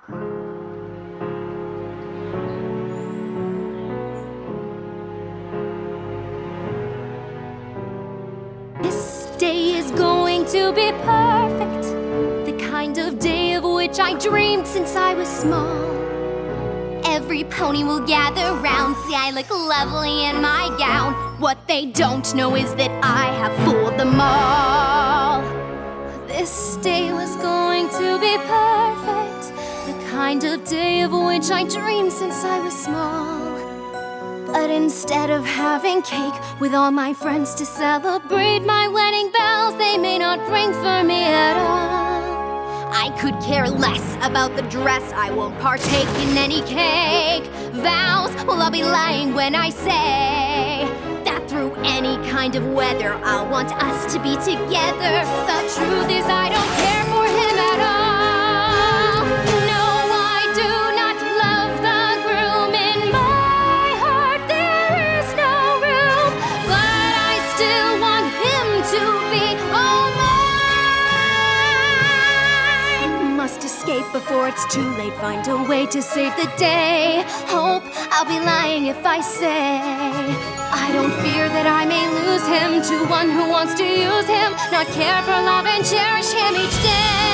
This day is going to be perfect, the kind of day of which I dreamed since I was small. Every pony will gather round, see I look lovely in my gown. What they don't know is that I have fooled them all. This day was going to be perfect, the kind of day of which I dreamed since I was small. But instead of having cake with all my friends to celebrate my wedding bells, they may not ring for me at all. I could care less about the dress, I won't partake in any cake. Vows, well, I'll be lying when I say that through any kind of weather I'll want us to be together. The truth is I don't care for him at all. No, I do not love the groom. In my heart there is no room, but I still want him to be all mine. Must escape before it's too late, find a way to save the day. Hope I'll be lying if I say I don't fear that I may lose him to one who wants to use him, not care for love and cherish him each day.